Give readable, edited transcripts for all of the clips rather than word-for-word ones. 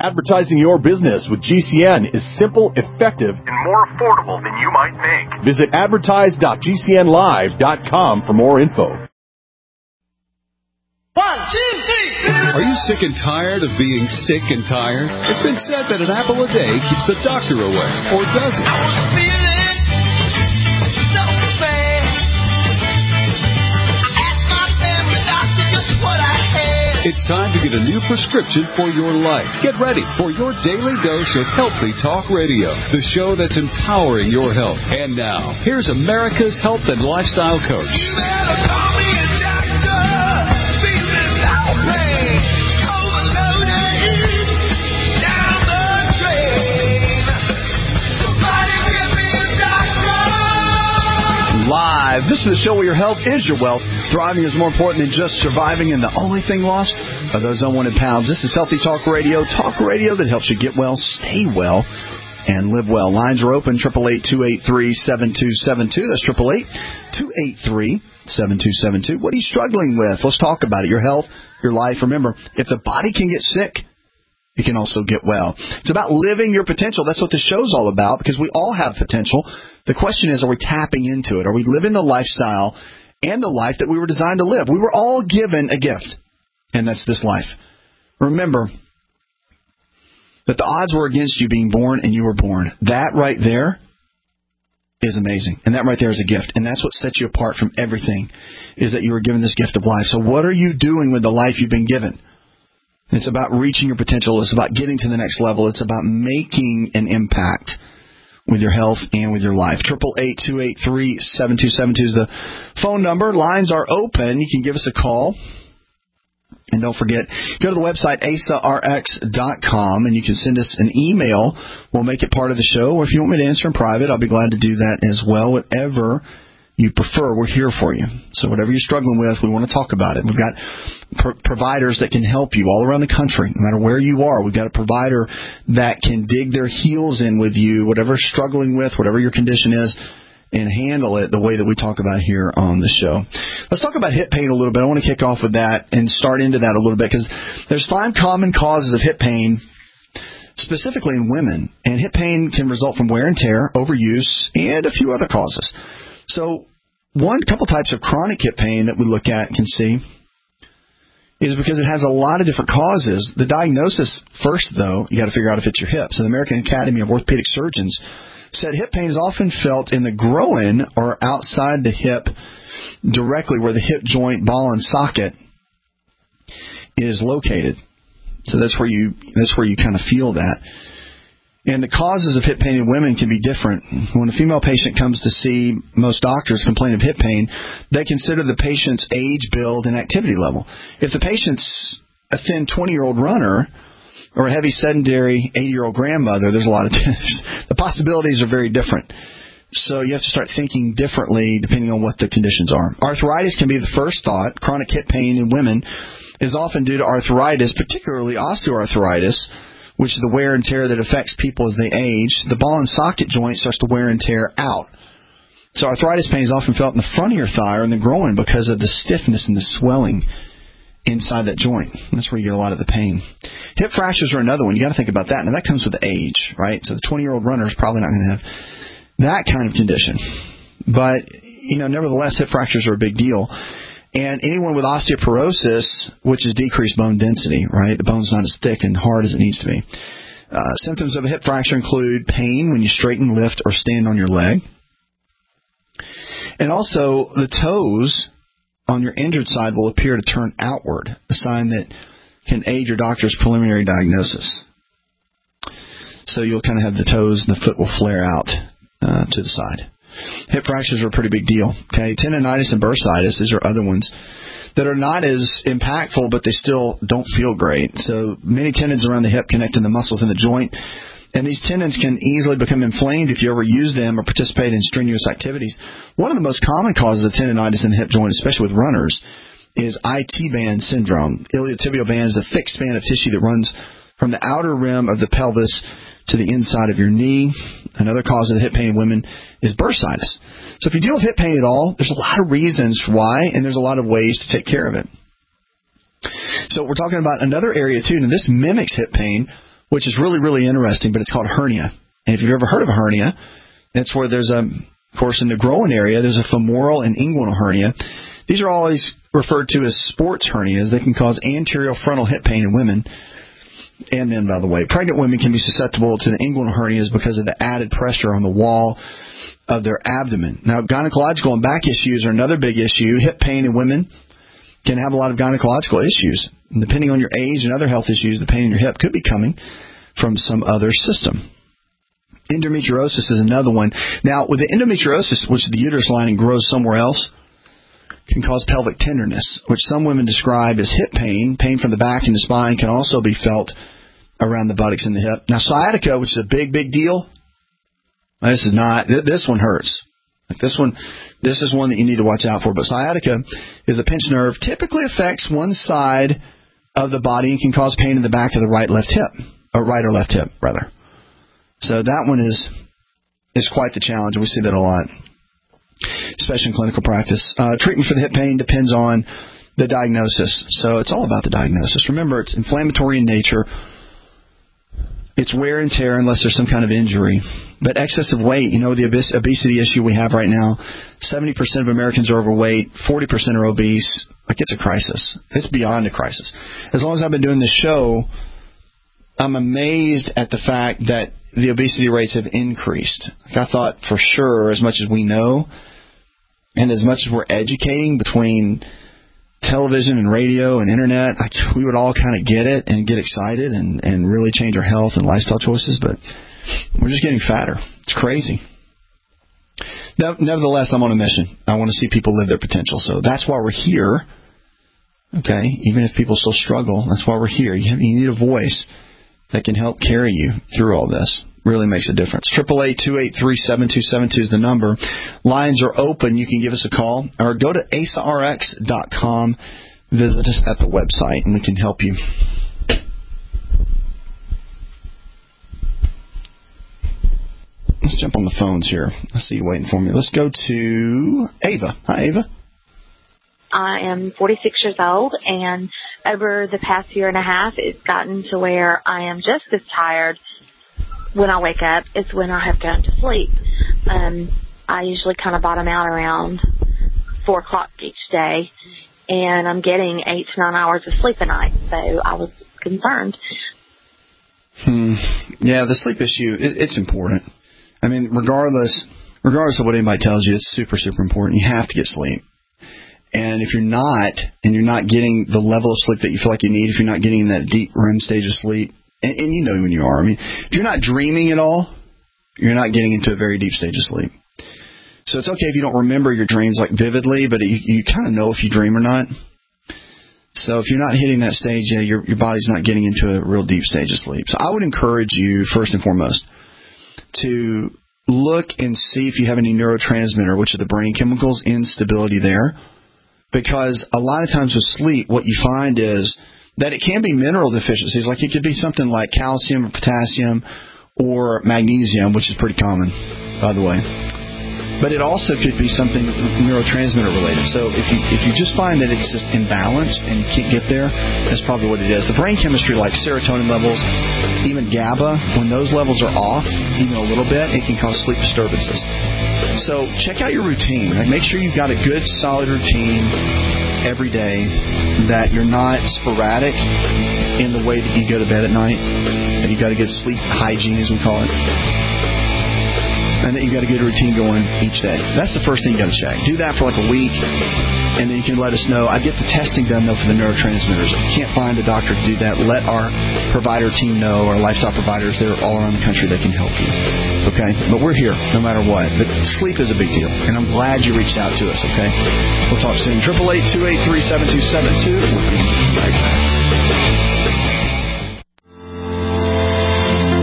Advertising your business with GCN is simple, effective, and more affordable than you might think. Visit advertise.gcnlive.com for more info. 1, 2, 3. Are you sick and tired of being sick and tired? It's been said that an apple a day keeps the doctor away, or does it? I was feeling so bad. I asked my family doctor just what I had. It's time to get a new prescription for your life. Get ready for your daily dose of Healthy Talk Radio, the show that's empowering your health. And now, here's America's health and lifestyle coach. You better call me a doctor. Feeling so pain. Overloaded. Down the drain. Somebody give me a doctor. Live. This is the show where your health is your wealth. Thriving is more important than just surviving, and the only thing lost are those unwanted pounds. This is Healthy Talk Radio that helps you get well, stay well, and live well. Lines are open, 888-283-7272. That's 888-283-7272. What are you struggling with? Let's talk about it. Your health, your life. Remember, if the body can get sick, you can also get well. It's about living your potential. That's what the show's all about, because we all have potential. The question is, are we tapping into it? Are we living the lifestyle and the life that we were designed to live? We were all given a gift, and that's this life. Remember that the odds were against you being born, and you were born. That right there is amazing, and that right there is a gift, and that's what sets you apart from everything, is that you were given this gift of life. So what are you doing with the life you've been given? It's about reaching your potential. It's about getting to the next level. It's about making an impact with your health and with your life. 888-283-7272 is the phone number. Lines are open. You can give us a call. And don't forget, go to the website, asarx.com, and you can send us an email. We'll make it part of the show. Or if you want me to answer in private, I'll be glad to do that as well. Whatever you prefer, we're here for you. So whatever you're struggling with, we want to talk about it. We've got providers that can help you all around the country, no matter where you are. We've got a provider that can dig their heels in with you, whatever you're struggling with, whatever your condition is, and handle it the way that we talk about here on the show. Let's talk about hip pain a little bit. I want to kick off with that and start into that a little bit, because there's 5 common causes of hip pain, specifically in women. And hip pain can result from wear and tear, overuse, and a few other causes. So couple types of chronic hip pain that we look at and can see is because it has a lot of different causes. The diagnosis first, though, you got to figure out if it's your hips. So the American Academy of Orthopedic Surgeons said hip pain is often felt in the groin or outside the hip, directly where the hip joint, ball, and socket is located. So that's where you kind of feel that. And the causes of hip pain in women can be different. When a female patient comes to see most doctors complain of hip pain, they consider the patient's age, build, and activity level. If the patient's a thin 20-year-old runner or a heavy sedentary 80-year-old grandmother, there's a lot of the possibilities are very different. So you have to start thinking differently depending on what the conditions are. Arthritis can be the first thought. Chronic hip pain in women is often due to arthritis, particularly osteoarthritis, which is the wear and tear that affects people as they age. The ball and socket joint starts to wear and tear out. So arthritis pain is often felt in the front of your thigh or in the groin because of the stiffness and the swelling inside that joint. That's where you get a lot of the pain. Hip fractures are another one. You got to think about that. Now, that comes with age, right? So the 20-year-old runner is probably not going to have that kind of condition. But, nevertheless, hip fractures are a big deal. And anyone with osteoporosis, which is decreased bone density, right? The bone's not as thick and hard as it needs to be. Symptoms of a hip fracture include pain when you straighten, lift, or stand on your leg. And also, the toes on your injured side will appear to turn outward, a sign that can aid your doctor's preliminary diagnosis. So you'll kind of have the toes and the foot will flare out to the side. Hip fractures are a pretty big deal. Okay, tendonitis and bursitis, these are other ones that are not as impactful, but they still don't feel great. So many tendons around the hip connect to the muscles in the joint, and these tendons can easily become inflamed if you overuse them or participate in strenuous activities. One of the most common causes of tendonitis in the hip joint, especially with runners, is IT band syndrome. Iliotibial band is a thick span of tissue that runs from the outer rim of the pelvis to the inside of your knee. Another cause of the hip pain in women is bursitis. So if you deal with hip pain at all, there's a lot of reasons why, and there's a lot of ways to take care of it. So we're talking about another area too, and this mimics hip pain, which is really, really interesting, but it's called hernia. And if you've ever heard of a hernia, it's where there's of course, in the groin area, there's a femoral and inguinal hernia. These are always referred to as sports hernias. They can cause anterior frontal hip pain in women and men, by the way. Pregnant women can be susceptible to the inguinal hernias because of the added pressure on the wall of their abdomen. Now, gynecological and back issues are another big issue. Hip pain in women can have a lot of gynecological issues. And depending on your age and other health issues, the pain in your hip could be coming from some other system. Endometriosis is another one. Now, with the endometriosis, which the uterus lining grows somewhere else, can cause pelvic tenderness, which some women describe as hip pain. Pain from the back and the spine can also be felt around the buttocks and the hip. Now, sciatica, which is a big, big deal, this is not. This one hurts. This is one that you need to watch out for. But sciatica is a pinched nerve. Typically affects one side of the body and can cause pain in the back of the right or left hip, rather. So that one is quite the challenge. We see that a lot, especially in clinical practice. Treatment for the hip pain depends on the diagnosis. So it's all about the diagnosis. Remember, it's inflammatory in nature. It's wear and tear unless there's some kind of injury. But excessive weight, the obesity issue we have right now, 70% of Americans are overweight, 40% are obese. Like, it's a crisis. It's beyond a crisis. As long as I've been doing this show, I'm amazed at the fact that the obesity rates have increased. I thought for sure, as much as we know, and as much as we're educating between television and radio and internet, we would all kind of get it and get excited and really change our health and lifestyle choices, but we're just getting fatter. It's crazy. Nevertheless, I'm on a mission. I want to see people live their potential, so that's why we're here. Okay, even if people still struggle, that's why we're here. You need a voice that can help carry you through all this. Really makes a difference. 888-283-7272 is the number. Lines are open. You can give us a call or go to AsaRx.com. Visit us at the website, and we can help you. Let's jump on the phones here. I see you waiting for me. Let's go to Ava. Hi, Ava. I am 46 years old, and over the past year and a half, it's gotten to where I am just as tired when I wake up as when I have gone to sleep. I usually kind of bottom out around 4 o'clock each day, and I'm getting 8 to 9 hours of sleep a night, so I was concerned. Yeah, the sleep issue, it's important. I mean, regardless of what anybody tells you, it's super, super important. You have to get sleep. And if you're not, and you're not getting the level of sleep that you feel like you need, if you're not getting that deep REM stage of sleep, and you know when you are. I mean, if you're not dreaming at all, you're not getting into a very deep stage of sleep. So it's okay if you don't remember your dreams like vividly, but you kind of know if you dream or not. So if you're not hitting that stage, your body's not getting into a real deep stage of sleep. So I would encourage you, first and foremost, to look and see if you have any neurotransmitter, which are the brain chemicals, instability there. Because a lot of times with sleep, what you find is that it can be mineral deficiencies. Like it could be something like calcium or potassium or magnesium, which is pretty common, by the way. But it also could be something neurotransmitter related. So if you just find that it's just imbalanced and you can't get there, that's probably what it is. The brain chemistry, like serotonin levels, even GABA, when those levels are off, even a little bit, it can cause sleep disturbances. So check out your routine. Like make sure you've got a good, solid routine every day, that you're not sporadic in the way that you go to bed at night, that you've got a good sleep hygiene, as we call it, and that you've got a good routine going each day. That's the first thing you got to check. Do that for like a week, and then you can let us know. I get the testing done, though, for the neurotransmitters. If you can't find a doctor to do that, let our provider team know, our lifestyle providers. They're all around the country. They can help you. Okay? But we're here no matter what. But sleep is a big deal, and I'm glad you reached out to us, okay? We'll talk soon. 888-283-7272. We'll be right back.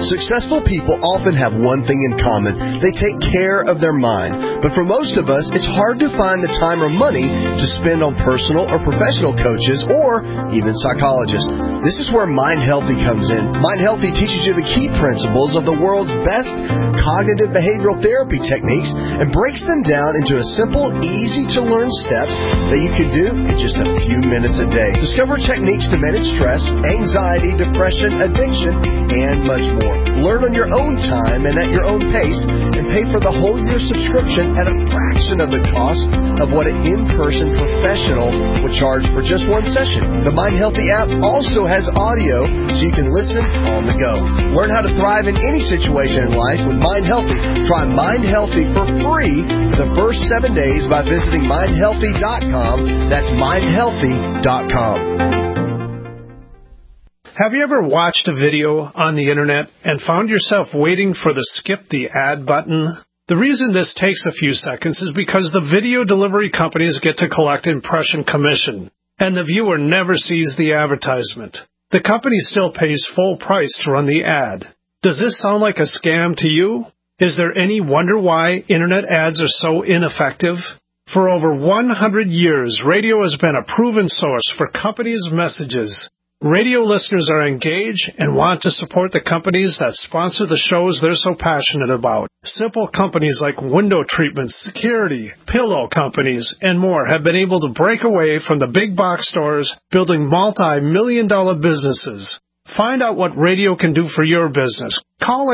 Successful people often have one thing in common. They take care of their mind. But for most of us, it's hard to find the time or money to spend on personal or professional coaches or even psychologists. This is where Mind Healthy comes in. Mind Healthy teaches you the key principles of the world's best cognitive behavioral therapy techniques and breaks them down into a simple, easy-to-learn steps that you can do in just a few minutes a day. Discover techniques to manage stress, anxiety, depression, addiction, and much more. Learn on your own time and at your own pace, and pay for the whole year subscription at a fraction of the cost of what an in-person professional would charge for just one session. The Mind Healthy app also has audio so you can listen on the go. Learn how to thrive in any situation in life with Mind Healthy. Try Mind Healthy for free for the first 7 days by visiting mindhealthy.com. That's mindhealthy.com. Have you ever watched a video on the internet and found yourself waiting for the skip the ad button? The reason this takes a few seconds is because the video delivery companies get to collect impression commission, and the viewer never sees the advertisement. The company still pays full price to run the ad. Does this sound like a scam to you? Is there any wonder why internet ads are so ineffective? For over 100 years, radio has been a proven source for companies' messages. Radio listeners are engaged and want to support the companies that sponsor the shows they're so passionate about. Simple companies like window treatment, security, pillow companies, and more have been able to break away from the big box stores, building multi-million-dollar businesses. Find out what radio can do for your business. Call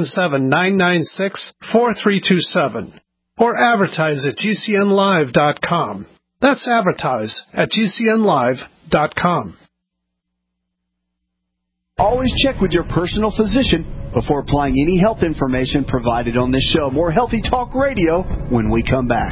877-996-4327 or advertise at GCNlive.com. That's advertise at GCNlive.com. Always check with your personal physician before applying any health information provided on this show. More Healthy Talk Radio when we come back.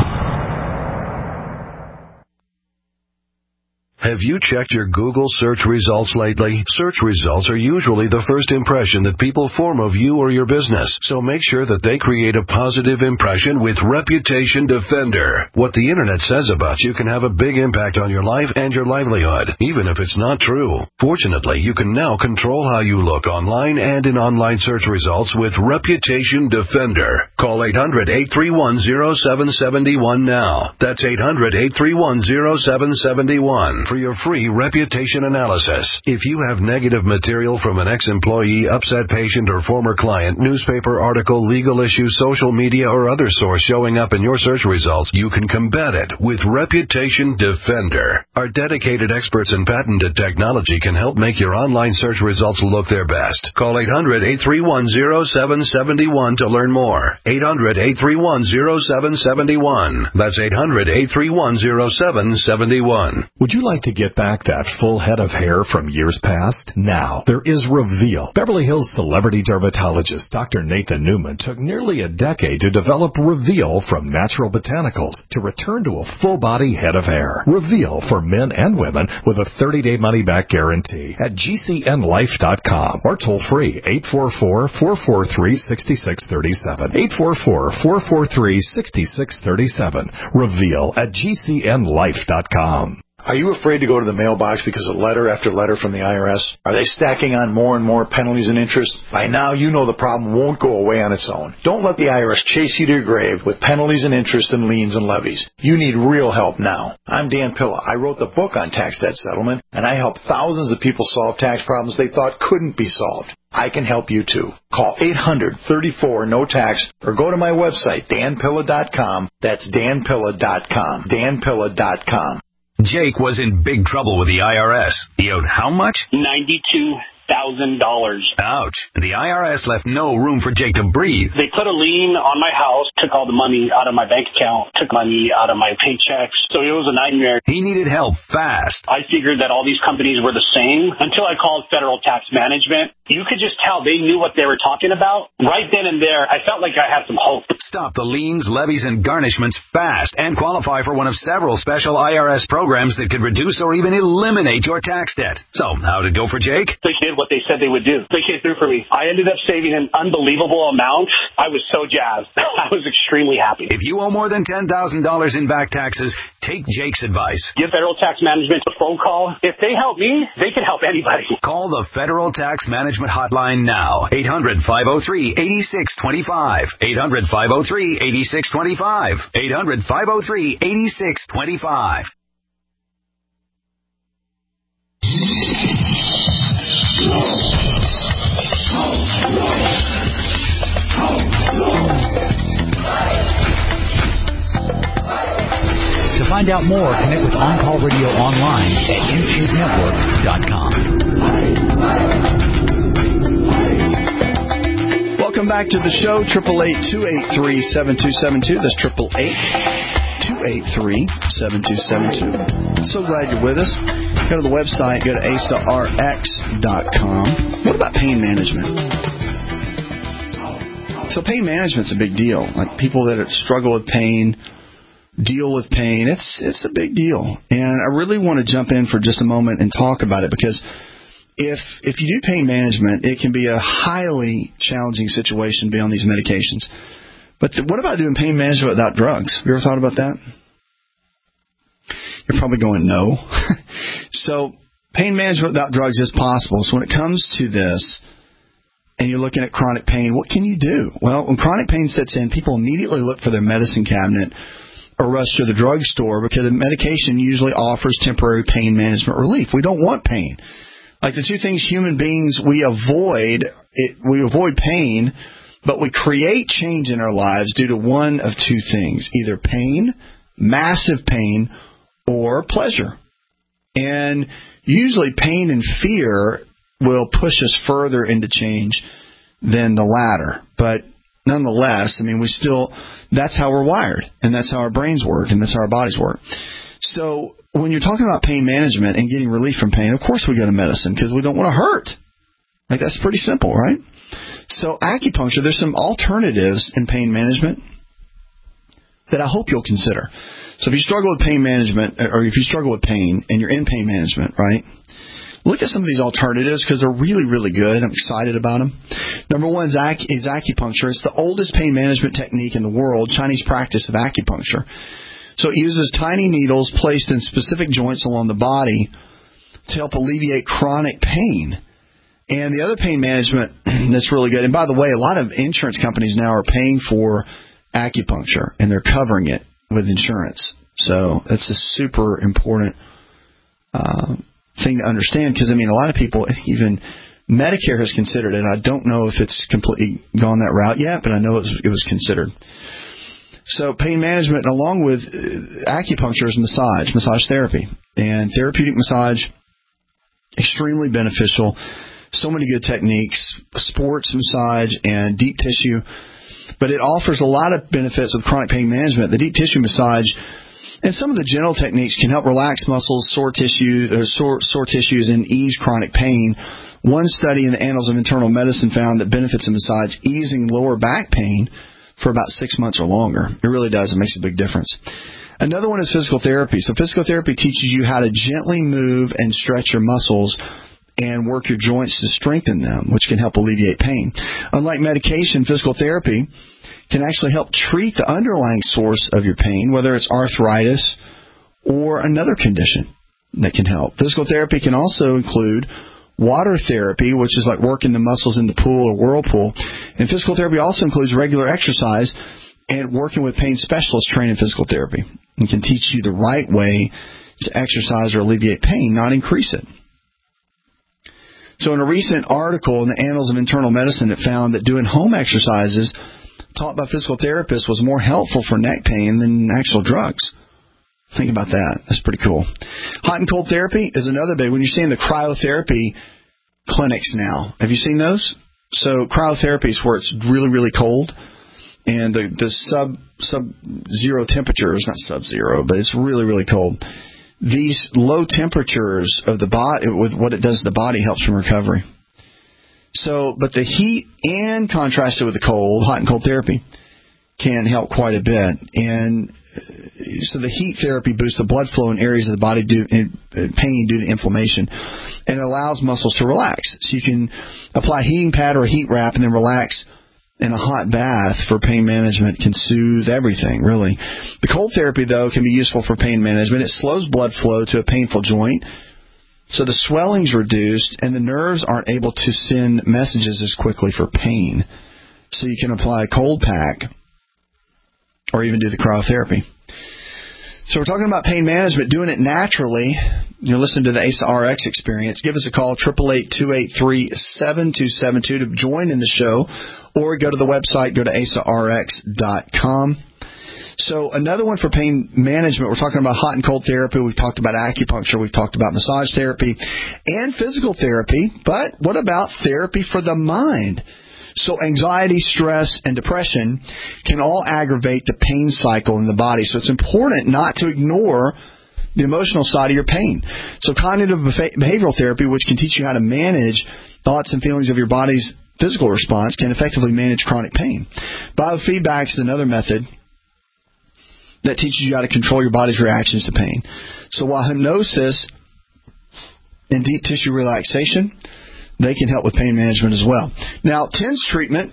Have you checked your Google search results lately? Search results are usually the first impression that people form of you or your business, so make sure that they create a positive impression with Reputation Defender. What the internet says about you can have a big impact on your life and your livelihood, even if it's not true. Fortunately, you can now control how you look online and in online search results with Reputation Defender. Call 800-831-0771 now. That's 800-831-0771. For your free reputation analysis. If you have negative material from an ex-employee, upset patient, or former client, newspaper article, legal issue, social media, or other source showing up in your search results, you can combat it with Reputation Defender. Our dedicated experts in patented technology can help make your online search results look their best. Call 800-831-0771 to learn more. 800-831-0771. That's 800-831-0771. Would you like to get back that full head of hair from years past? Now, there is Reveal. Beverly Hills celebrity dermatologist Dr. Nathan Newman took nearly a decade to develop Reveal from natural botanicals to return to a full-body head of hair. Reveal for men and women with a 30-day money-back guarantee at GCNlife.com or toll-free 844-443-6637. 844-443-6637. Reveal at GCNlife.com. Are you afraid to go to the mailbox because of letter after letter from the IRS? Are they stacking on more and more penalties and interest? By now, you know the problem won't go away on its own. Don't let the IRS chase you to your grave with penalties and interest and liens and levies. You need real help now. I'm Dan Pilla. I wrote the book on tax debt settlement, and I help thousands of people solve tax problems they thought couldn't be solved. I can help you too. Call 800-34-NO-TAX or go to my website, danpilla.com. That's danpilla.com. danpilla.com. Jake was in big trouble with the IRS. He owed how much? $92,000. Ouch. The IRS left no room for Jake to breathe. They put a lien on my house, took all the money out of my bank account, took money out of my paychecks. So it was a nightmare. He needed help fast. I figured that all these companies were the same until I called Federal Tax Management. You could just tell they knew what they were talking about. Right then and there, I felt like I had some hope. Stop the liens, levies, and garnishments fast and qualify for one of several special IRS programs that could reduce or even eliminate your tax debt. So, how'd it go for Jake? They gave did what they said they would do. They came through for me. I ended up saving an unbelievable amount. I was so jazzed. I was extremely happy. If you owe more than $10,000 in back taxes, take Jake's advice. Give Federal Tax Management a phone call. If they help me, they can help anybody. Call the Federal Tax Management Hotline now. 800-503-8625. 800-503-8625. 800-503-8625. To find out more, connect with On Call Radio online at IntuneNetwork.com. Welcome back to the show, 888-283-7272. That's 888-283-7272. So glad you're with us. Go to the website, go to ASARX.com. What about pain management? So pain management's a big deal. Like people that struggle with pain, deal with pain, it's a big deal. And I really want to jump in for just a moment and talk about it, because if you do pain management, it can be a highly challenging situation to be on these medications. But what about doing pain management without drugs? Have you ever thought about that? You're probably going, no. So pain management without drugs is possible. So when it comes to this, and you're looking at chronic pain, what can you do? Well, when chronic pain sets in, people immediately look for their medicine cabinet or rush to the drugstore, because the medication usually offers temporary pain management relief. We don't want pain. Like the two things human beings we avoid pain, but we create change in our lives due to one of two things: either pain, massive pain, or pleasure. And usually pain and fear will push us further into change than the latter. But nonetheless, I mean, that's how we're wired, and that's how our brains work, and that's how our bodies work. So when you're talking about pain management and getting relief from pain, of course we go to medicine, because we don't want to hurt. Like, that's pretty simple, right? So acupuncture, there's some alternatives in pain management that I hope you'll consider. So if you struggle with pain management, or if you struggle with pain and you're in pain management, right, look at some of these alternatives, because they're really, really good. I'm excited about them. Number one is acupuncture. It's the oldest pain management technique in the world, Chinese practice of acupuncture. So it uses tiny needles placed in specific joints along the body to help alleviate chronic pain. And the other pain management that's really good, and by the way, a lot of insurance companies now are paying for acupuncture, and they're covering it with insurance. So it's a super important thing to understand, because, I mean, a lot of people, even Medicare has considered it. I don't know if it's completely gone that route yet, but I know it was considered. So pain management, along with acupuncture, is massage therapy. And therapeutic massage, extremely beneficial. So many good techniques, sports massage and deep tissue. But it offers a lot of benefits with chronic pain management. The deep tissue massage and some of the gentle techniques can help relax muscles, sore tissues, and ease chronic pain. One study in the Annals of Internal Medicine found that benefits of massage easing lower back pain for about 6 months or longer. It really does. It makes a big difference. Another one is physical therapy. So physical therapy teaches you how to gently move and stretch your muscles and work your joints to strengthen them, which can help alleviate pain. Unlike medication, physical therapy can actually help treat the underlying source of your pain, whether it's arthritis or another condition that can help. Physical therapy can also include water therapy, which is like working the muscles in the pool or whirlpool. And physical therapy also includes regular exercise and working with pain specialists trained in physical therapy, and can teach you the right way to exercise or alleviate pain, not increase it. So in a recent article in the Annals of Internal Medicine, it found that doing home exercises taught by physical therapists was more helpful for neck pain than actual drugs. Think about that. That's pretty cool. Hot and cold therapy is another big one. You're seeing the cryotherapy clinics now. Have you seen those? So cryotherapy is where it's really, really cold, and the sub-zero temperatures, not sub-zero, but it's really, really cold. These low temperatures of the body, with what it does to the body, helps from recovery. So, but the heat and contrasted with the cold, hot and cold therapy, can help quite a bit. And so the heat therapy boosts the blood flow in areas of the body pain due to inflammation, and it allows muscles to relax. So you can apply a heating pad or a heat wrap and then relax in a hot bath for pain management. Can soothe everything, really. The cold therapy, though, can be useful for pain management. It slows blood flow to a painful joint, so the swelling's reduced, and the nerves aren't able to send messages as quickly for pain. So you can apply a cold pack or even do the cryotherapy. So we're talking about pain management, doing it naturally. You're listening to the ASA RX experience. Give us a call, 888-283-7272 to join in the show, or go to the website, go to asarx.com. So another one for pain management, we're talking about hot and cold therapy. We've talked about acupuncture. We've talked about massage therapy and physical therapy. But what about therapy for the mind? So anxiety, stress, and depression can all aggravate the pain cycle in the body. So it's important not to ignore the emotional side of your pain. So cognitive behavioral therapy, which can teach you how to manage thoughts and feelings of your body's physical response, can effectively manage chronic pain. Biofeedback is another method that teaches you how to control your body's reactions to pain. So while hypnosis and deep tissue relaxation, they can help with pain management as well. Now, TENS treatment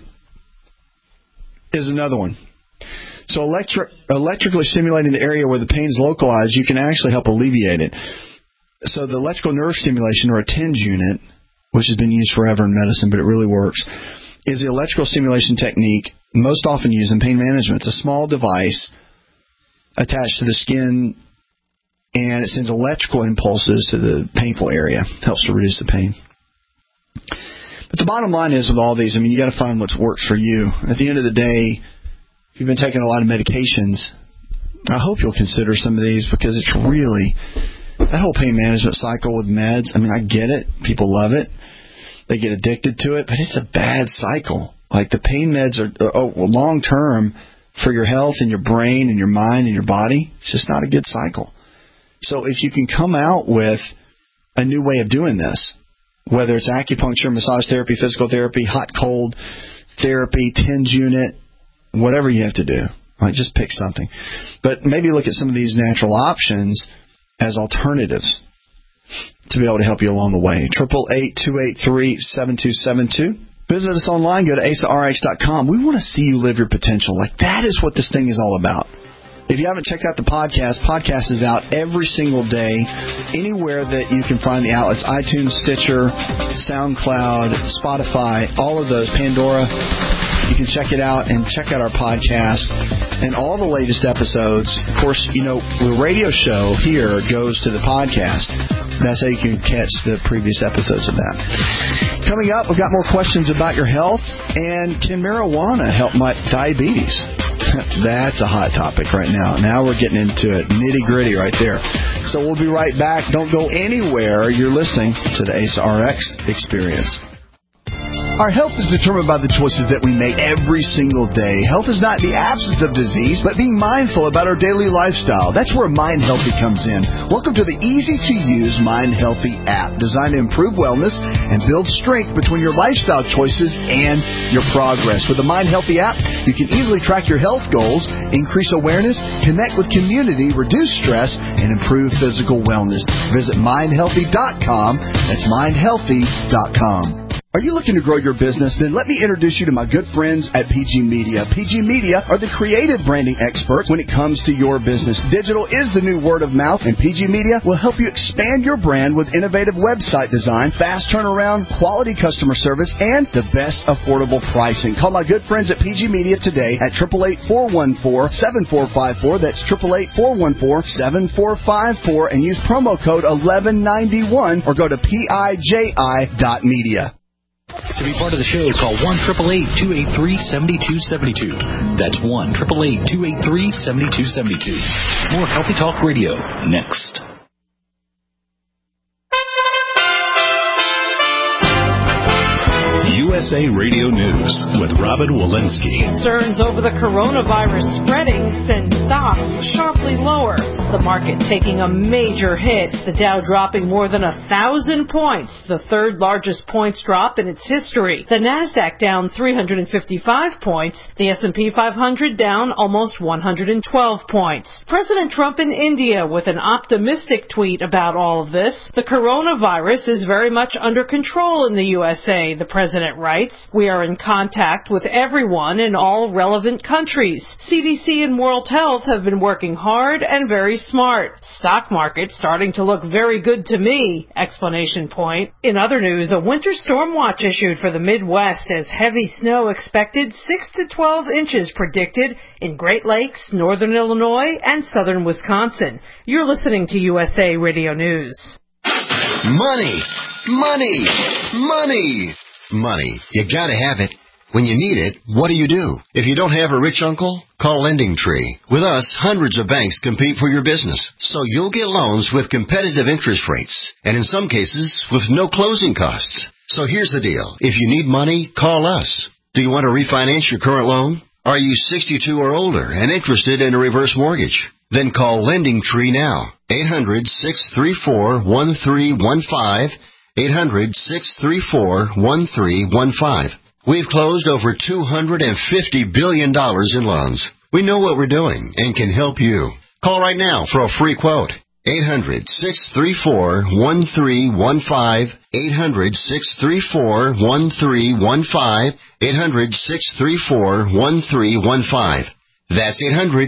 is another one. So electrically stimulating the area where the pain is localized, you can actually help alleviate it. So the electrical nerve stimulation, or a TENS unit, which has been used forever in medicine, but it really works, is the electrical stimulation technique most often used in pain management. It's a small device attached to the skin, and it sends electrical impulses to the painful area. It helps to reduce the pain. But the bottom line is with all these, you got to find what works for you. At the end of the day, if you've been taking a lot of medications, I hope you'll consider some of these, because it's really, that whole pain management cycle with meds, I get it. People love it. They get addicted to it, but it's a bad cycle. Like, the pain meds are long term for your health and your brain and your mind and your body. It's just not a good cycle. So if you can come out with a new way of doing this, whether it's acupuncture, massage therapy, physical therapy, hot, cold therapy, TENS unit, whatever you have to do, just pick something. But maybe look at some of these natural options as alternatives to be able to help you along the way. 888-283-7272. Visit us online. Go to asarx.com. We want to see you live your potential. That is what this thing is all about. If you haven't checked out the podcast is out every single day, anywhere that you can find the outlets: iTunes, Stitcher, SoundCloud, Spotify, all of those, Pandora. You can check it out and check out our podcast and all the latest episodes. Of course, the radio show here goes to the podcast. That's how you can catch the previous episodes of that. Coming up, we've got more questions about your health, and can marijuana help my diabetes? That's a hot topic right now. Now we're getting into it, nitty-gritty right there. So we'll be right back. Don't go anywhere. You're listening to the ASA RX experience. Our health is determined by the choices that we make every single day. Health is not the absence of disease, but being mindful about our daily lifestyle. That's where Mind Healthy comes in. Welcome to the easy-to-use Mind Healthy app, designed to improve wellness and build strength between your lifestyle choices and your progress. With the Mind Healthy app, you can easily track your health goals, increase awareness, connect with community, reduce stress, and improve physical wellness. Visit mindhealthy.com. That's mindhealthy.com. Are you looking to grow your business? Then let me introduce you to my good friends at PG Media. PG Media are the creative branding experts when it comes to your business. Digital is the new word of mouth, and PG Media will help you expand your brand with innovative website design, fast turnaround, quality customer service, and the best affordable pricing. Call my good friends at PG Media today at 888-414-7454. That's 888-414-7454, and use promo code 1191 or go to PIJI.media. To be part of the show, call 1-888-283-7272. That's 1-888-283-7272. More Healthy Talk Radio next. USA Radio News with Robin Walensky. Concerns over the coronavirus spreading send stocks sharply lower. The market taking a major hit. The Dow dropping more than 1,000 points, the third largest points drop in its history. The Nasdaq down 355 points. The S&P 500 down almost 112 points. President Trump in India with an optimistic tweet about all of this. The coronavirus is very much under control in the USA, the president writes. We are in contact with everyone in all relevant countries. CDC and World Health have been working hard and very smart. Stock market starting to look very good to me! Explanation point. In other news, a winter storm watch issued for the Midwest as heavy snow expected, 6 to 12 inches predicted in Great Lakes, northern Illinois, and southern Wisconsin. You're listening to USA Radio News. Money! Money! Money! Money. You gotta have it. When you need it, what do? If you don't have a rich uncle, call LendingTree. With us, hundreds of banks compete for your business, so you'll get loans with competitive interest rates, and in some cases, with no closing costs. So here's the deal. If you need money, call us. Do you want to refinance your current loan? Are you 62 or older and interested in a reverse mortgage? Then call LendingTree now. 800-634-1315. 800-634-1315. We've closed over $250 billion in loans. We know what we're doing and can help you. Call right now for a free quote. 800-634-1315. 800-634-1315. 800-634-1315. That's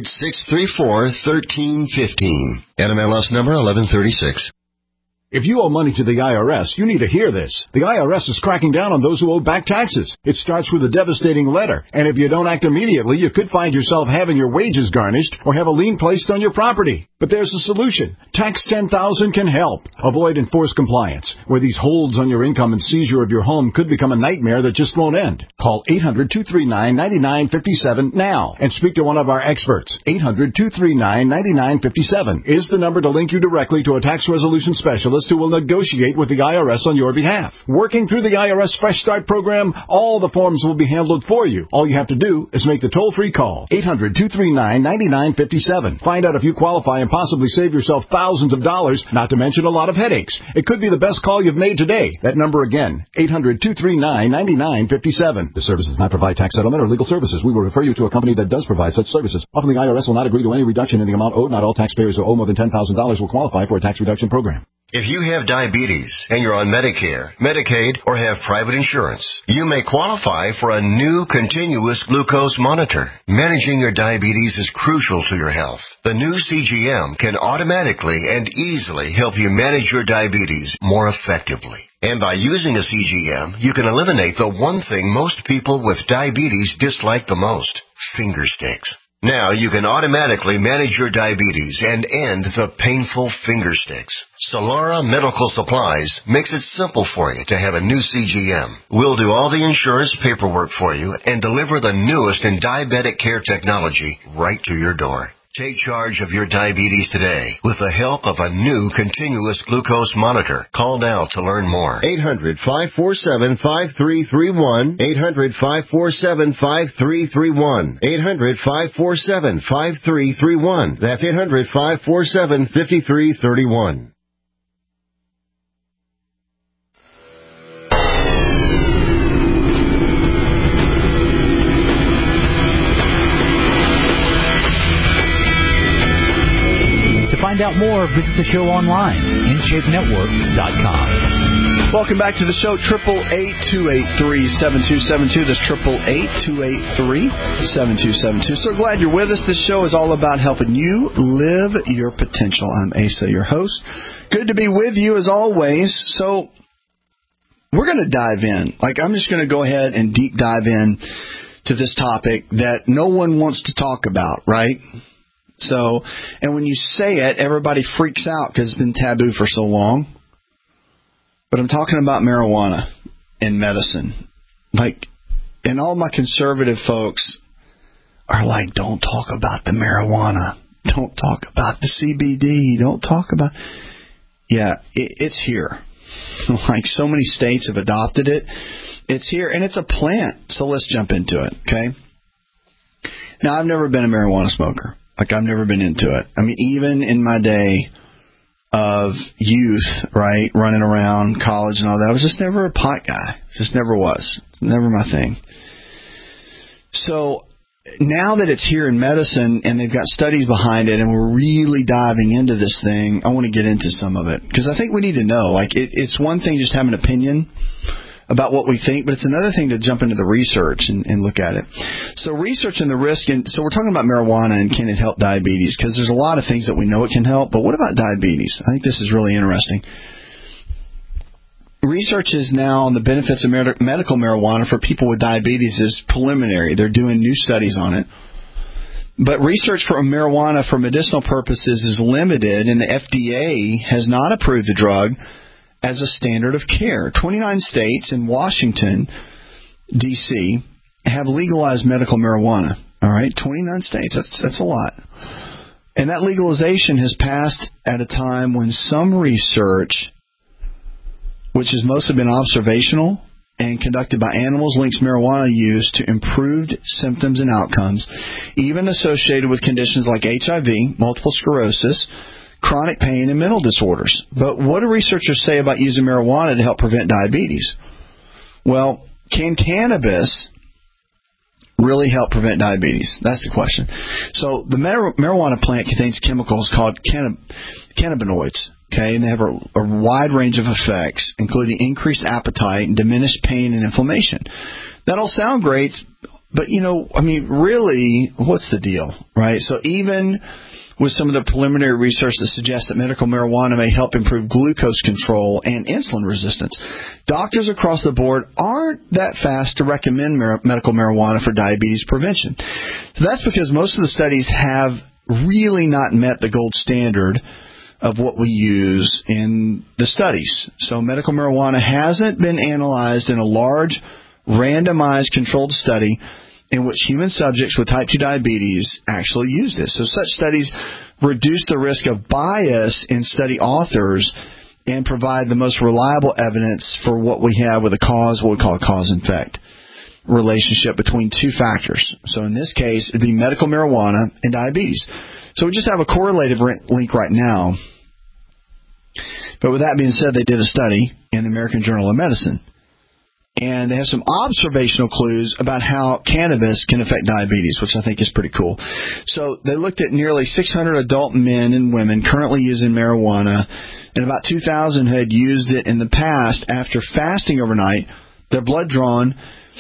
800-634-1315. NMLS number 1136. If you owe money to the IRS, you need to hear this. The IRS is cracking down on those who owe back taxes. It starts with a devastating letter, and if you don't act immediately, you could find yourself having your wages garnished or have a lien placed on your property. But there's a solution. Tax 10,000 can help. Avoid enforced compliance, where these holds on your income and seizure of your home could become a nightmare that just won't end. Call 800-239-9957 now and speak to one of our experts. 800-239-9957 is the number to link you directly to a tax resolution specialist who will negotiate with the IRS on your behalf. Working through the IRS Fresh Start program, all the forms will be handled for you. All you have to do is make the toll-free call. 800-239-9957. Find out if you qualify and possibly save yourself thousands of dollars, not to mention a lot of headaches. It could be the best call you've made today. That number again, 800-239-9957. The service does not provide tax settlement or legal services. We will refer you to a company that does provide such services. Often the IRS will not agree to any reduction in the amount owed. Not all taxpayers who owe more than $10,000 will qualify for a tax reduction program. If you have diabetes and you're on Medicare, Medicaid, or have private insurance, you may qualify for a new continuous glucose monitor. Managing your diabetes is crucial to your health. The new CGM can automatically and easily help you manage your diabetes more effectively. And by using a CGM, you can eliminate the one thing most people with diabetes dislike the most: finger sticks. Now you can automatically manage your diabetes and end the painful finger sticks. Solara Medical Supplies makes it simple for you to have a new CGM. We'll do all the insurance paperwork for you and deliver the newest in diabetic care technology right to your door. Take charge of your diabetes today with the help of a new continuous glucose monitor. Call now to learn more. 800-547-5331. 800-547-5331. 800-547-5331. That's 800-547-5331. To find out more, visit the show online, InShapeNetwork.com. Welcome back to the show, 888-283-7272. That's 888-283-7272. So glad you're with us. This show is all about helping you live your potential. I'm Asa, your host. Good to be with you as always. So we're going to dive in. I'm just going to go ahead and deep dive in to this topic that no one wants to talk about, right? So, and when you say it, everybody freaks out because it's been taboo for so long. But I'm talking about marijuana and medicine. And all my conservative folks are like, don't talk about the marijuana. Don't talk about the CBD. Don't talk about... Yeah, it's here. So many states have adopted it. It's here, and it's a plant. So let's jump into it, okay? Now, I've never been a marijuana smoker. Like, I've never been into it. I mean, even in my day of youth, right, running around college and all that, I was just never a pot guy. Just never was. It's never my thing. So now that it's here in medicine and they've got studies behind it and we're really diving into this thing, I want to get into some of it. Because I think we need to know. Like, it's one thing just having an opinion about what we think, but it's another thing to jump into the research and look at it. So research and the risk, and so we're talking about marijuana and can it help diabetes, because there's a lot of things that we know it can help, but what about diabetes? I think this is really interesting. Research is now on the benefits of medical marijuana for people with diabetes is preliminary. They're doing new studies on it. But research for marijuana for medicinal purposes is limited, and the FDA has not approved the drug as a standard of care. 29 states and Washington, D.C., have legalized medical marijuana. All right, 29 states. That's a lot. And that legalization has passed at a time when some research, which has mostly been observational and conducted by animals, links marijuana use to improved symptoms and outcomes, even associated with conditions like HIV, multiple sclerosis, chronic pain, and mental disorders. But what do researchers say about using marijuana to help prevent diabetes? Well, can cannabis really help prevent diabetes? That's the question. So the marijuana plant contains chemicals called cannabinoids, okay, and they have a wide range of effects, including increased appetite and diminished pain and inflammation. That all sound great, but, really, what's the deal, right? So even with some of the preliminary research that suggests that medical marijuana may help improve glucose control and insulin resistance, doctors across the board aren't that fast to recommend medical marijuana for diabetes prevention. So that's because most of the studies have really not met the gold standard of what we use in the studies. So medical marijuana hasn't been analyzed in a large, randomized, controlled study in which human subjects with type 2 diabetes actually used it. So such studies reduce the risk of bias in study authors and provide the most reliable evidence for what we have with what we call a cause and effect relationship between two factors. So in this case, it'd be medical marijuana and diabetes. So we just have a correlative link right now. But with that being said, they did a study in the American Journal of Medicine. And they have some observational clues about how cannabis can affect diabetes, which I think is pretty cool. So they looked at nearly 600 adult men and women currently using marijuana, and about 2,000 who had used it in the past. After fasting overnight, their blood drawn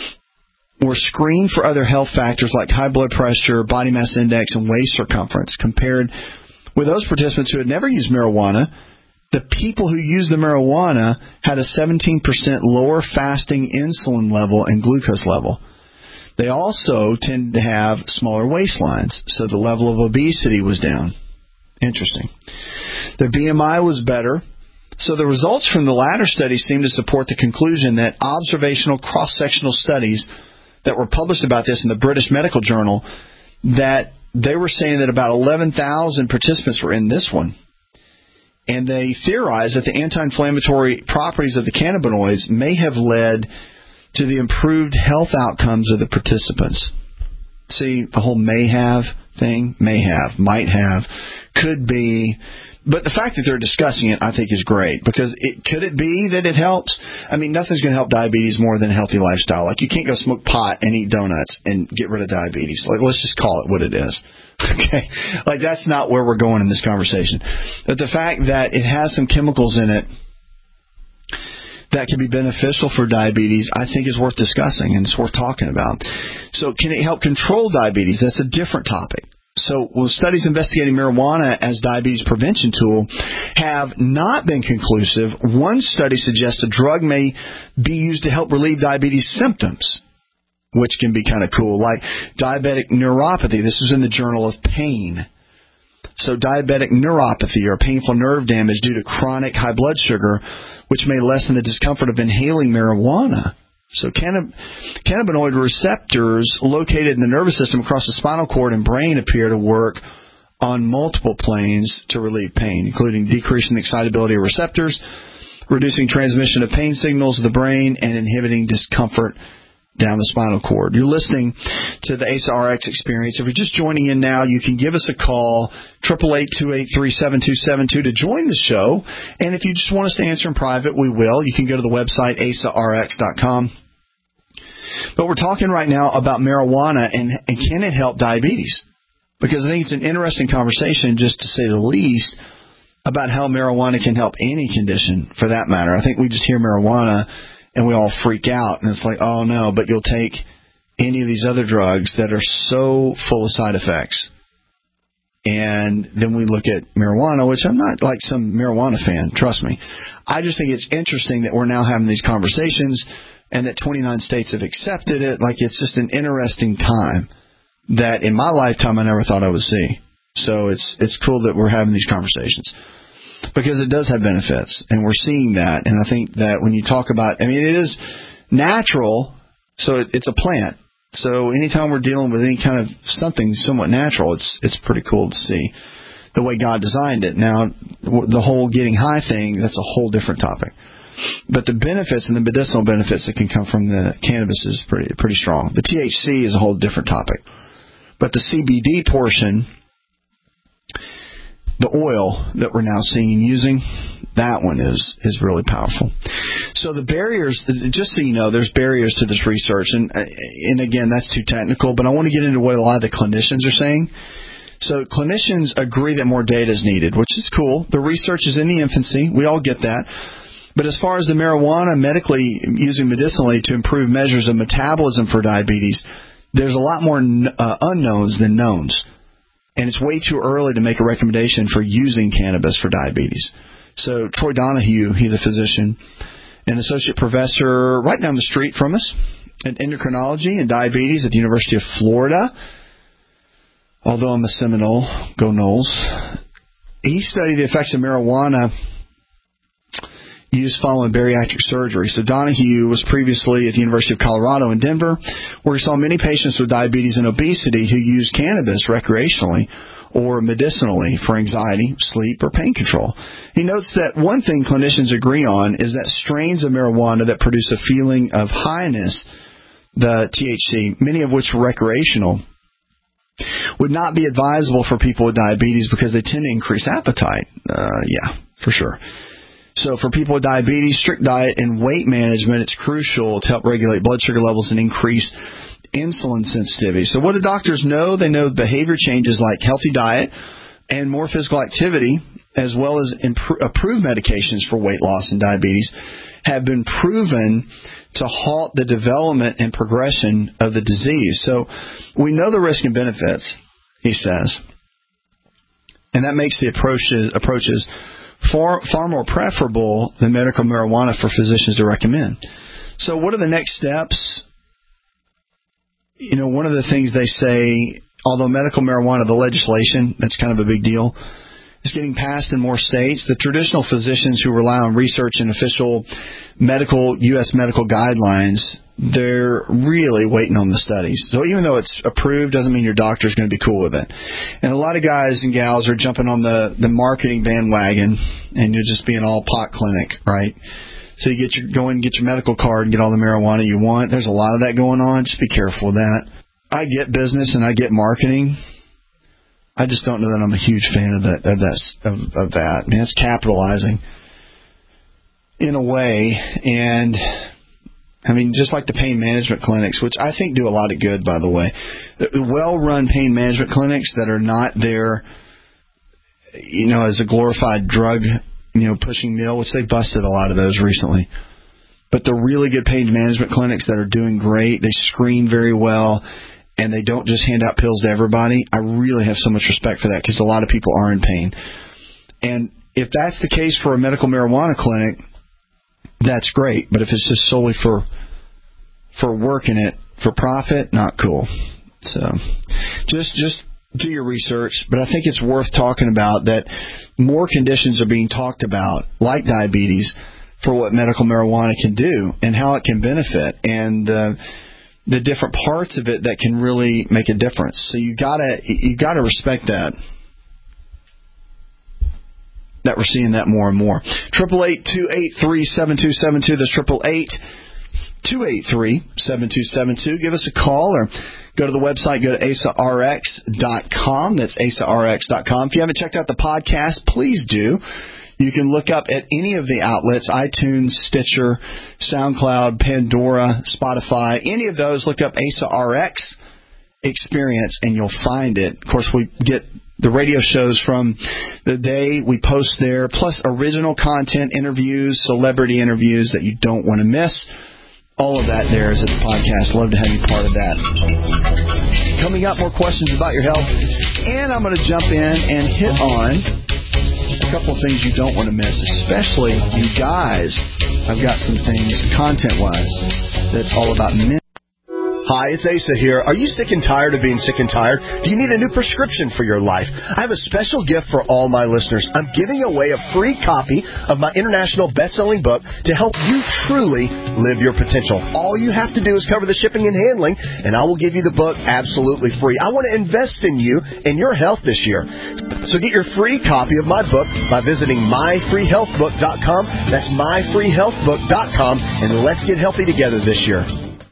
were screened for other health factors like high blood pressure, body mass index, and waist circumference. Compared with those participants who had never used marijuana, the people who used the marijuana had a 17% lower fasting insulin level and glucose level. They also tend to have smaller waistlines, so the level of obesity was down. Interesting. Their BMI was better. So the results from the latter study seem to support the conclusion that observational cross-sectional studies that were published about this in the British Medical Journal, that they were saying that about 11,000 participants were in this one. And they theorize that the anti-inflammatory properties of the cannabinoids may have led to the improved health outcomes of the participants. See, the whole may have thing, may have, might have, could be. But the fact that they're discussing it, I think, is great. Because could it be that it helps? I mean, nothing's going to help diabetes more than a healthy lifestyle. Like, you can't go smoke pot and eat donuts and get rid of diabetes. Like, let's just call it what it is. Okay, like that's not where we're going in this conversation. But the fact that it has some chemicals in it that can be beneficial for diabetes, I think is worth discussing and it's worth talking about. So can it help control diabetes? That's a different topic. So studies investigating marijuana as diabetes prevention tool have not been conclusive. One study suggests a drug may be used to help relieve diabetes symptoms, which can be kind of cool, like diabetic neuropathy. This is in the Journal of Pain. So diabetic neuropathy, or painful nerve damage due to chronic high blood sugar, which may lessen the discomfort of inhaling marijuana. So cannabinoid receptors located in the nervous system across the spinal cord and brain appear to work on multiple planes to relieve pain, including decreasing the excitability of receptors reducing transmission of pain signals to the brain, and inhibiting discomfort down the spinal cord. You're listening to the ASA RX Experience. If you're just joining in now, you can give us a call, 888-283-7272 to join the show. And if you just want us to answer in private, we will. You can go to the website, asarx.com. But we're talking right now about marijuana and can it help diabetes? Because I think it's an interesting conversation, just to say the least, about how marijuana can help any condition, for that matter. I think we just hear marijuana and we all freak out, and it's like, oh no, but you'll take any of these other drugs that are so full of side effects. And then we look at marijuana, which I'm not like some marijuana fan, trust me. I just think it's interesting that we're now having these conversations and that 29 states have accepted it. Like, it's just an interesting time that in my lifetime I never thought I would see. So it's cool that we're having these conversations, because it does have benefits, and we're seeing that. And I think that when you talk about, it is natural, so it's a plant. So anytime we're dealing with any kind of something somewhat natural, it's pretty cool to see the way God designed it. Now, the whole getting high thing, that's a whole different topic. But the benefits and the medicinal benefits that can come from the cannabis is pretty strong. The THC is a whole different topic. But the CBD portion, the oil that we're now seeing and using, that one is really powerful. So the barriers, just so you know, there's barriers to this research. And again, that's too technical, but I want to get into what a lot of the clinicians are saying. So clinicians agree that more data is needed, which is cool. The research is in the infancy. We all get that. But as far as the marijuana medically, using medicinally to improve measures of metabolism for diabetes, there's a lot more unknowns than knowns. And it's way too early to make a recommendation for using cannabis for diabetes. So Troy Donahue, he's a physician, an associate professor right down the street from us in endocrinology and diabetes at the University of Florida. Although I'm a Seminole, go Noles. He studied the effects of marijuana use following bariatric surgery. So Donahue was previously at the University of Colorado in Denver, where he saw many patients with diabetes and obesity who used cannabis recreationally or medicinally for anxiety, sleep, or pain control. He notes that one thing clinicians agree on is that strains of marijuana that produce a feeling of highness, the THC, many of which were recreational, would not be advisable for people with diabetes because they tend to increase appetite. Yeah, for sure. So for people with diabetes, strict diet and weight management, it's crucial to help regulate blood sugar levels and increase insulin sensitivity. So what do doctors know? They know behavior changes like healthy diet and more physical activity, as well as approved medications for weight loss and diabetes, have been proven to halt the development and progression of the disease. So we know the risk and benefits, he says, and that makes the approaches far more preferable than medical marijuana for physicians to recommend. So what are the next steps? One of the things they say, although medical marijuana, the legislation, that's kind of a big deal, is getting passed in more states. The traditional physicians who rely on research and official U.S. medical guidelines, they're really waiting on the studies. So even though it's approved, doesn't mean your doctor's going to be cool with it. And a lot of guys and gals are jumping on the marketing bandwagon, and you're just being all pot clinic, right? So you go in and get your medical card and get all the marijuana you want. There's a lot of that going on. Just be careful with that. I get business and I get marketing. I just don't know that I'm a huge fan of that. I mean, it's capitalizing in a way, and I mean, just like the pain management clinics, which I think do a lot of good, by the way. The well-run pain management clinics that are not there, as a glorified drug, pushing mill, which they busted a lot of those recently. But the really good pain management clinics that are doing great, they screen very well, and they don't just hand out pills to everybody. I really have so much respect for that, because a lot of people are in pain. And if that's the case for a medical marijuana clinic, that's great. But if it's just solely for working it for profit, not cool. So just do your research. But I think it's worth talking about that more conditions are being talked about, like diabetes, for what medical marijuana can do and how it can benefit, and the different parts of it that can really make a difference. So you gotta respect that. that we're seeing that more and more. 888-283-7272. That's 888-283-7272. Give us a call or go to the website. Go to AsaRx.com. That's AsaRx.com. If you haven't checked out the podcast, please do. You can look up at any of the outlets, iTunes, Stitcher, SoundCloud, Pandora, Spotify, any of those. Look up AsaRx Experience, and you'll find it. Of course, we get the radio shows from the day we post there, plus original content, interviews, celebrity interviews that you don't want to miss. All of that there is at the podcast. Love to have you part of that. Coming up, more questions about your health, and I'm going to jump in and hit on a couple of things you don't want to miss, especially you guys. I've got some things content-wise that's all about men. Hi, it's Asa here. Are you sick and tired of being sick and tired? Do you need a new prescription for your life? I have a special gift for all my listeners. I'm giving away a free copy of my international best-selling book to help you truly live your potential. All you have to do is cover the shipping and handling, and I will give you the book absolutely free. I want to invest in you and your health this year. So get your free copy of my book by visiting myfreehealthbook.com. That's myfreehealthbook.com, and let's get healthy together this year.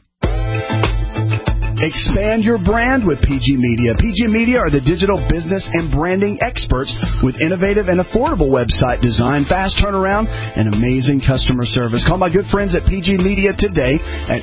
Expand your brand with PG Media. PG Media are the digital business and branding experts with innovative and affordable website design, fast turnaround, and amazing customer service. Call my good friends at PG Media today at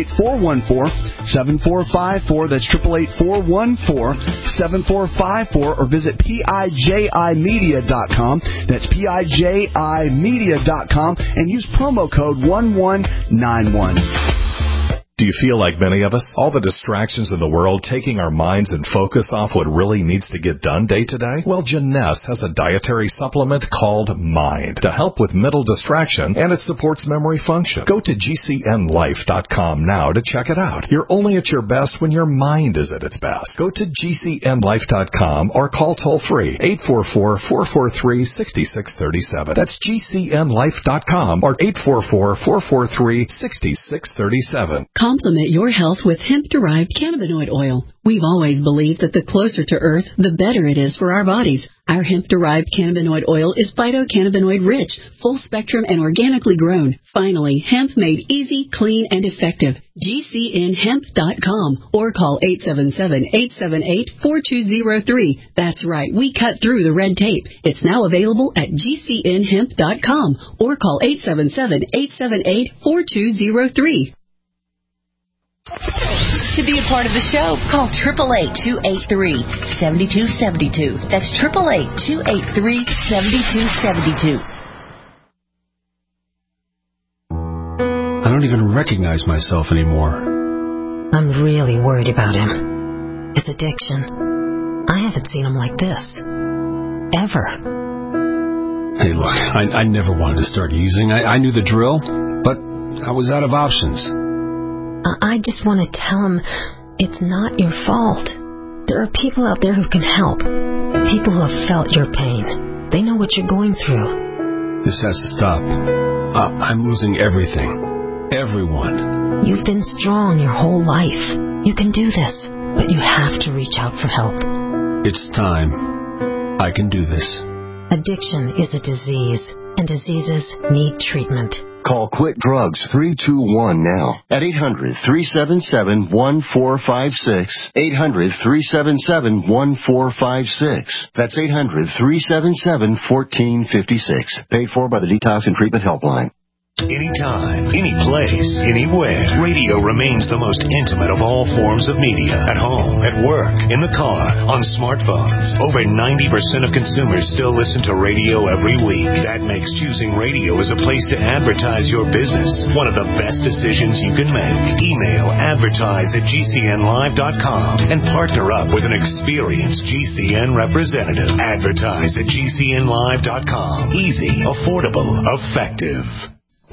888-414-7454. That's 888-414-7454, or visit PIJImedia.com. That's PIJImedia.com, and use promo code 1191. Do you feel like many of us? All the distractions in the world taking our minds and focus off what really needs to get done day to day? Well, Jeunesse has a dietary supplement called Mind to help with mental distraction, and it supports memory function. Go to GCNlife.com now to check it out. You're only at your best when your mind is at its best. Go to GCNlife.com or call toll-free 844-443-6637. That's GCNlife.com or 844-443-6637. Complement your health with hemp-derived cannabinoid oil. We've always believed that the closer to Earth, the better it is for our bodies. Our hemp-derived cannabinoid oil is phytocannabinoid rich, full-spectrum, and organically grown. Finally, hemp made easy, clean, and effective. GCNhemp.com or call 877-878-4203. That's right, we cut through the red tape. It's now available at GCNhemp.com or call 877-878-4203. To be a part of the show, call 888-283-7272. That's 888-283-7272. I don't even recognize myself anymore. I'm really worried about him. His addiction. I haven't seen him like this. Ever. Hey, look, I never wanted to start using. I knew the drill, but I was out of options. I just want to tell him it's not your fault. There are people out there who can help. People who have felt your pain. They know what you're going through. This has to stop. I'm losing everything. Everyone. You've been strong your whole life. You can do this, but you have to reach out for help. It's time. I can do this. Addiction is a disease, and diseases need treatment. Call Quit Drugs 321 now at 800-377-1456. 800-377-1456. That's 800-377-1456. Paid for by the Detox and Treatment Helpline. Anytime, any place, anywhere, radio remains the most intimate of all forms of media. At home, at work, in the car, on smartphones. Over 90% of consumers still listen to radio every week. That makes choosing radio as a place to advertise your business one of the best decisions you can make. Email advertise@gcnlive.com and partner up with an experienced GCN representative. Advertise@gcnlive.com. Easy, affordable, effective.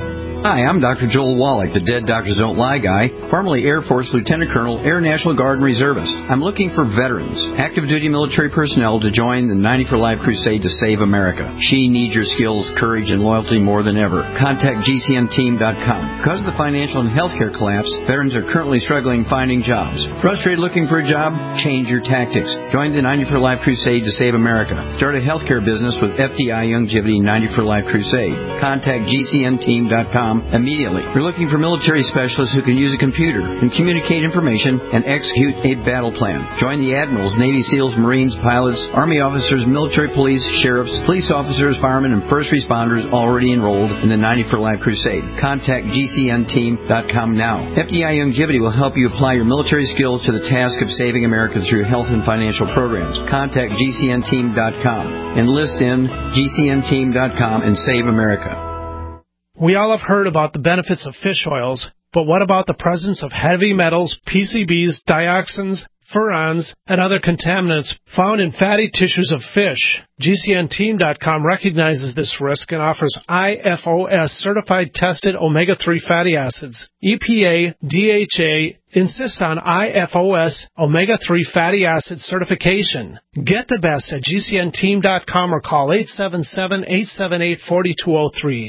Hi, I'm Dr. Joel Wallach, the Dead Doctors Don't Lie guy, formerly Air Force Lieutenant Colonel, Air National Guard and Reservist. I'm looking for veterans, active duty military personnel to join the 90 for Life crusade to save America. She needs your skills, courage, and loyalty more than ever. Contact GCNteam.com. Because of the financial and healthcare collapse, veterans are currently struggling finding jobs. Frustrated looking for a job? Change your tactics. Join the 90 for Life crusade to save America. Start a healthcare business with FDI Youngevity 90 for Life crusade. Contact GCNteam.com immediately. We're looking for military specialists who can use a computer, can communicate information, and execute a battle plan. Join the admirals, Navy SEALs, Marines, pilots, Army officers, military police, sheriffs, police officers, firemen, and first responders already enrolled in the 90 for Life crusade. Contact GCNteam.com now. FDI Youngevity will help you apply your military skills to the task of saving America through health and financial programs. Contact GCNteam.com. Enlist in GCNteam.com and save America. We all have heard about the benefits of fish oils, but what about the presence of heavy metals, PCBs, dioxins, furans, and other contaminants found in fatty tissues of fish? GCNteam.com recognizes this risk and offers IFOS certified tested omega-3 fatty acids. EPA, DHA insist on IFOS omega-3 fatty acid certification. Get the best at GCNteam.com or call 877-878-4203.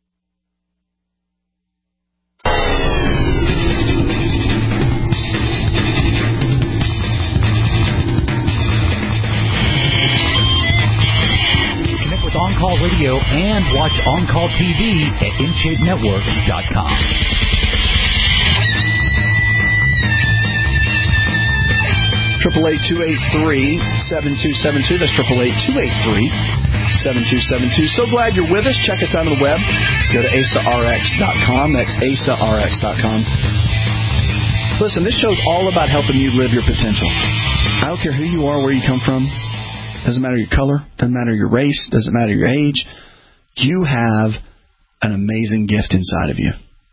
On Call Radio and watch On Call TV at InShapeNetwork.com. 888-283-7272. That's 888-283-7272. So glad you're with us. Check us out on the web. Go to AsaRx.com. That's AsaRx.com. Listen, this show's all about helping you live your potential. I don't care who you are, where you come from. Doesn't matter your color, doesn't matter your race, doesn't matter your age. You have an amazing gift inside of you.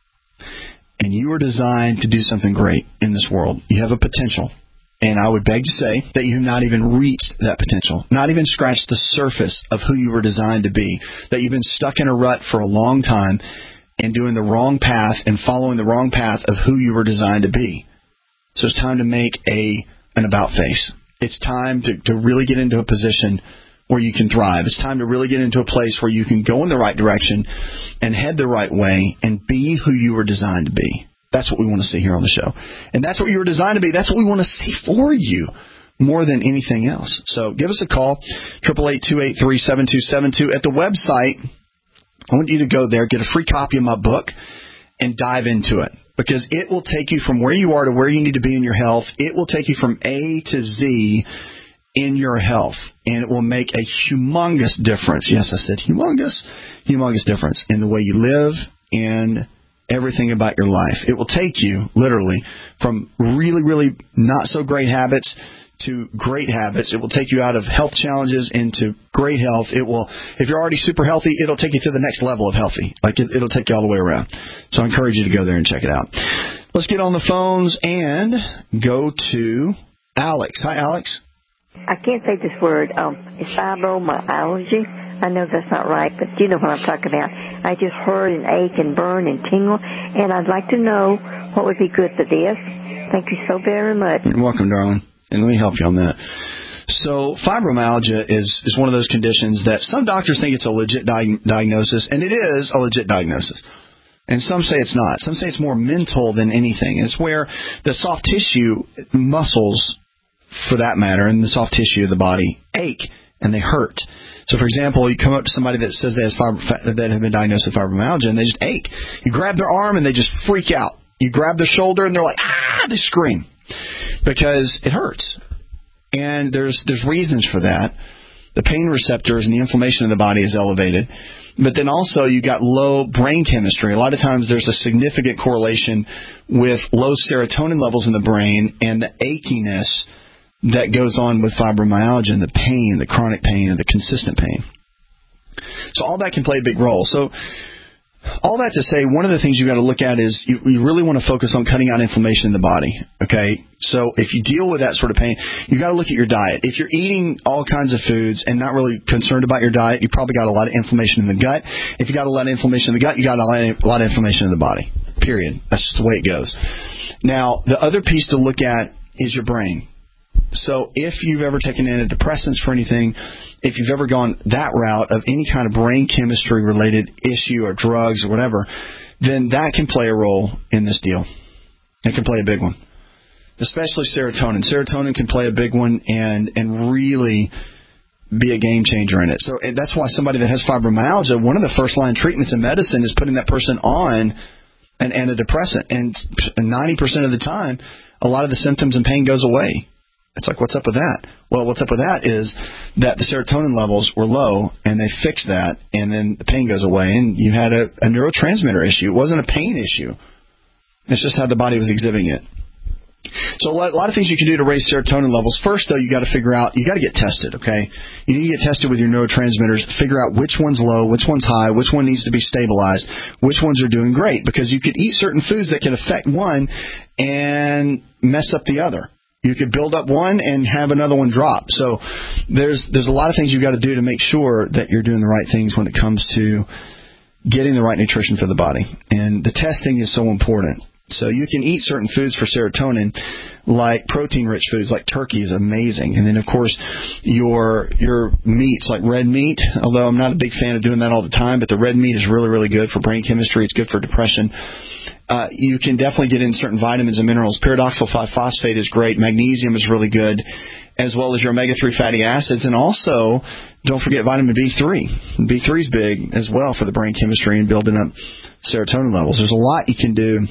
And you are designed to do something great in this world. You have a potential. And I would beg to say that you have not even reached that potential, not even scratched the surface of who you were designed to be, that you've been stuck in a rut for a long time and doing the wrong path and following the wrong path of who you were designed to be. So it's time to make an about face. It's time to really get into a position where you can thrive. It's time to really get into a place where you can go in the right direction and head the right way and be who you were designed to be. That's what we want to see here on the show. And that's what you were designed to be. That's what we want to see for you more than anything else. So give us a call, 888-283-7272. At the website, I want you to go there, get a free copy of my book, and dive into it. Because it will take you from where you are to where you need to be in your health. It will take you from A to Z in your health. And it will make a humongous difference. Yes, I said humongous difference in the way you live and everything about your life. It will take you, literally, from really, really not so great habits to great habits. It will take you out of health challenges into great health. It will, if you're already super healthy, it'll take you to the next level of healthy. Like it'll take you all the way around. So I encourage you to go there and check it out. Let's get on the phones and go to Alex. Hi, Alex. I can't say this word. It's fibromyalgia. I know that's not right, but you know what I'm talking about. I just heard an ache and burn and tingle, and I'd like to know what would be good for this. Thank you so very much. You're welcome, darling. And let me help you on that. So fibromyalgia is one of those conditions that some doctors think it's a legit diagnosis, and it is a legit diagnosis. And some say it's not. Some say it's more mental than anything. It's where the soft tissue, muscles, for that matter, and the soft tissue of the body ache and they hurt. So, for example, you come up to somebody that says they that have been diagnosed with fibromyalgia, and they just ache. You grab their arm, and they just freak out. You grab their shoulder, and they're like, ah, they scream. Because it hurts. And there's reasons for that. The pain receptors and the inflammation of the body is elevated. But then also you got low brain chemistry. A lot of times there's a significant correlation with low serotonin levels in the brain and the achiness that goes on with fibromyalgia and the pain, the chronic pain and the consistent pain. So all that can play a big role. So All that to say, one of the things you got to look at is you really want to focus on cutting out inflammation in the body. Okay, so if you deal with that sort of pain, you got to look at your diet. If you're eating all kinds of foods and not really concerned about your diet, you probably got a lot of inflammation in the gut. If you got a lot of inflammation in the gut, you got a lot of inflammation in the body. Period. That's just the way it goes. Now, the other piece to look at is your brain. So if you've ever taken antidepressants for anything, if you've ever gone that route of any kind of brain chemistry related issue or drugs or whatever, then that can play a role in this deal. It can play a big one, especially serotonin. Serotonin can play a big one and really be a game changer in it. So that's why somebody that has fibromyalgia, one of the first line treatments in medicine is putting that person on an antidepressant. And 90% of the time, a lot of the symptoms and pain goes away. It's like, what's up with that? Well, what's up with that is that the serotonin levels were low, and they fixed that, and then the pain goes away, and you had a neurotransmitter issue. It wasn't a pain issue. It's just how the body was exhibiting it. So a lot of things you can do to raise serotonin levels. First, though, you got to figure out, you got to get tested, okay? You need to get tested with your neurotransmitters, figure out which one's low, which one's high, which one needs to be stabilized, which ones are doing great, because you could eat certain foods that can affect one and mess up the other. You could build up one and have another one drop. So there's a lot of things you've got to do to make sure that you're doing the right things when it comes to getting the right nutrition for the body. And the testing is so important. So you can eat certain foods for serotonin, like protein-rich foods, like turkey is amazing. And then, of course, your meats, like red meat, although I'm not a big fan of doing that all the time, but the red meat is really, really good for brain chemistry. It's good for depression. You can definitely get in certain vitamins and minerals. Pyridoxal 5-phosphate is great. Magnesium is really good, as well as your omega-3 fatty acids. And also, don't forget vitamin B3. B3 is big as well for the brain chemistry and building up serotonin levels. There's a lot you can do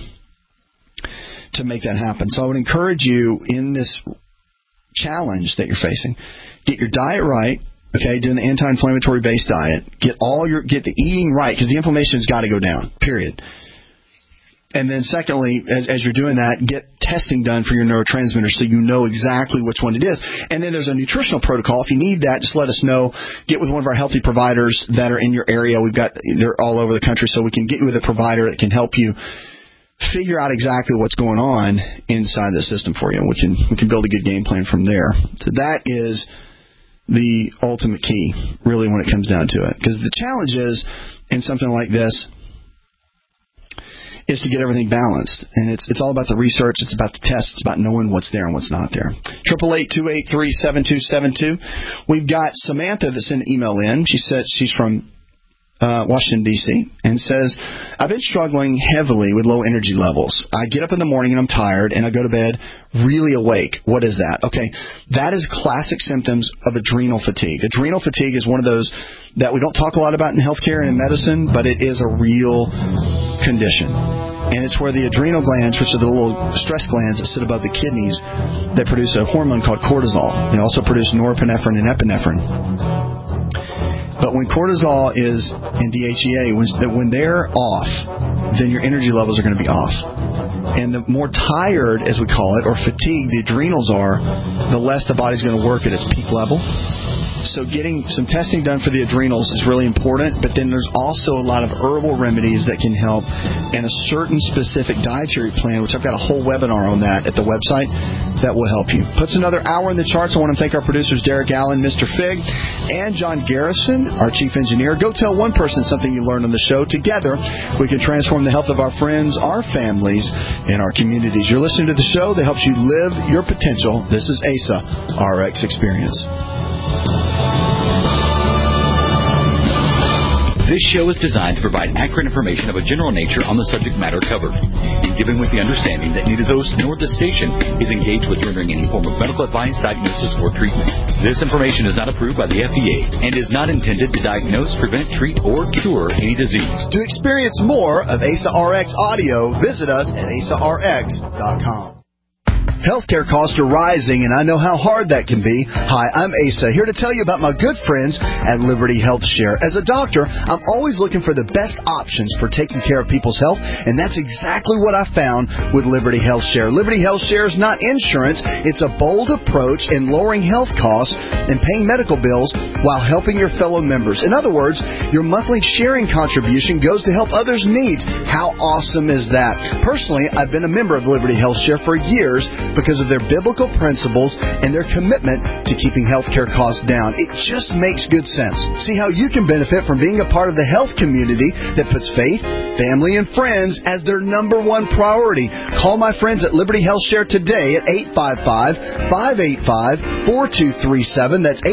to make that happen. So I would encourage you in this challenge that you're facing, get your diet right. Okay, doing the anti-inflammatory based diet. Get the eating right, because the inflammation has got to go down. Period. And then secondly, as you're doing that, get testing done for your neurotransmitters so you know exactly which one it is. And then there's a nutritional protocol. If you need that, just let us know. Get with one of our healthy providers that are in your area. They're all over the country, so we can get you with a provider that can help you figure out exactly what's going on inside the system for you. And we can build a good game plan from there. So that is the ultimate key, really, when it comes down to it. Because the challenge is, in something like this, is to get everything balanced. And it's all about the research. It's about the tests. It's about knowing what's there and what's not there. 888-283-7272. We've got Samantha that sent an email in. She said she's from Washington, D.C., and says, I've been struggling heavily with low energy levels. I get up in the morning and I'm tired, and I go to bed really awake. What is that? Okay, that is classic symptoms of adrenal fatigue. Adrenal fatigue is one of those that we don't talk a lot about in healthcare and in medicine, but it is a real condition. And it's where the adrenal glands, which are the little stress glands that sit above the kidneys, that produce a hormone called cortisol. They also produce norepinephrine and epinephrine. But when cortisol is in DHEA, when they're off, then your energy levels are going to be off. And the more tired, as we call it, or fatigued the adrenals are, the less the body's going to work at its peak level. So getting some testing done for the adrenals is really important, but then there's also a lot of herbal remedies that can help, and a certain specific dietary plan, which I've got a whole webinar on that at the website, that will help you. Puts another hour in the charts. I want to thank our producers, Derek Allen, Mr. Fig, and John Garrison, our chief engineer. Go tell one person something you learned on the show. Together, we can transform the health of our friends, our families, and our communities. You're listening to the show that helps you live your potential. This is ASA RX Experience. This show is designed to provide accurate information of a general nature on the subject matter covered, and given with the understanding that neither those nor the station is engaged with rendering any form of medical advice, diagnosis, or treatment. This information is not approved by the FDA and is not intended to diagnose, prevent, treat, or cure any disease. To experience more of ASA RX audio, visit us at asarx.com. Healthcare costs are rising, and I know how hard that can be. Hi, I'm Asa, here to tell you about my good friends at Liberty Health Share. As a doctor, I'm always looking for the best options for taking care of people's health, and that's exactly what I found with Liberty Health Share. Liberty Health Share is not insurance. It's a bold approach in lowering health costs and paying medical bills while helping your fellow members. In other words, your monthly sharing contribution goes to help others' needs. How awesome is that? Personally, I've been a member of Liberty Health Share for years because of their biblical principles and their commitment to keeping healthcare costs down. It just makes good sense. See how you can benefit from being a part of the health community that puts faith, family, and friends as their number one priority. Call my friends at Liberty Health Share today at 855-585-4237. That's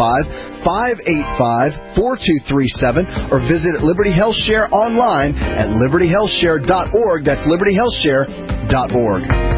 855-585-4237. Or visit Liberty Health Share online at libertyhealthshare.org. That's libertyhealthshare.org.